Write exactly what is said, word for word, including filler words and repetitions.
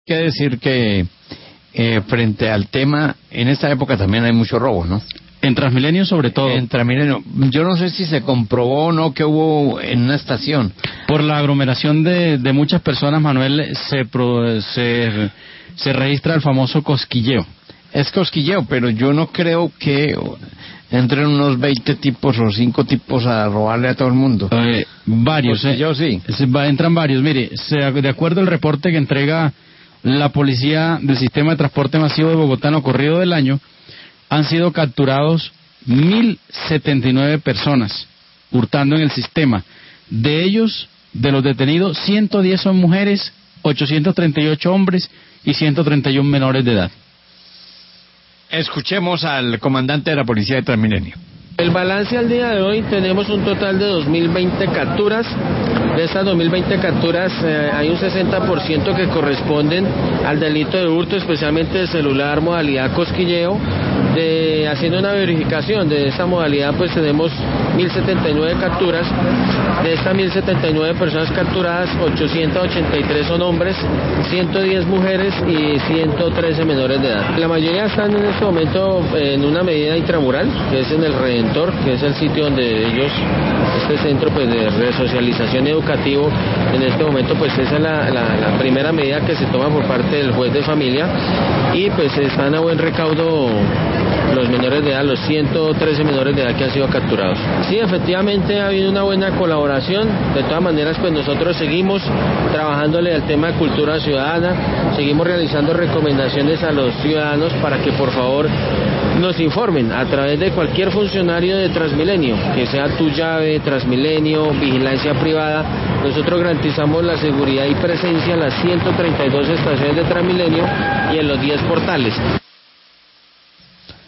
que decir que eh, frente al tema, en esta época también hay mucho robo, ¿no? En Transmilenio sobre todo. En Transmilenio. Yo no sé si se comprobó o no que hubo en una estación. Por la aglomeración de, de muchas personas, Manuel, se, pro, se, se registra el famoso cosquilleo. Es cosquilleo, pero yo no creo que entren unos veinte tipos o cinco tipos a robarle a todo el mundo. Eh, varios, eh. Yo sí. Se va, entran varios. Mire, se, de acuerdo al reporte que entrega la Policía del Sistema de Transporte Masivo de Bogotá en lo corrido del año, han sido capturados mil setenta y nueve personas hurtando en el sistema. De ellos, de los detenidos, ciento diez son mujeres, ochocientos treinta y ocho hombres y ciento treinta y uno menores de edad. Escuchemos al comandante de la Policía de Transmilenio. El balance al día de hoy, tenemos un total de dos mil veinte capturas. De estas dos mil veinte capturas eh, hay un sesenta por ciento que corresponden al delito de hurto, especialmente de celular, modalidad cosquilleo. De, haciendo una verificación de esta modalidad, pues tenemos mil setenta y nueve capturas. De estas mil setenta y nueve personas capturadas, ochocientos ochenta y tres son hombres, ciento diez mujeres y ciento trece menores de edad. La mayoría están en este momento en una medida intramural, que es en el Redentor, que es el sitio donde ellos, este centro pues de resocialización educativo, en este momento pues esa es la, la, la primera medida que se toma por parte del juez de familia, y pues están a buen recaudo los menores de edad, los ciento trece menores de edad que han sido capturados. Sí, efectivamente ha habido una buena colaboración. De todas maneras, pues nosotros seguimos trabajándole al tema de cultura ciudadana, seguimos realizando recomendaciones a los ciudadanos para que por favor nos informen a través de cualquier funcionario de Transmilenio, que sea Tu Llave, Transmilenio, Vigilancia Privada. Nosotros garantizamos la seguridad y presencia en las ciento treinta y dos estaciones de Transmilenio y en los diez portales.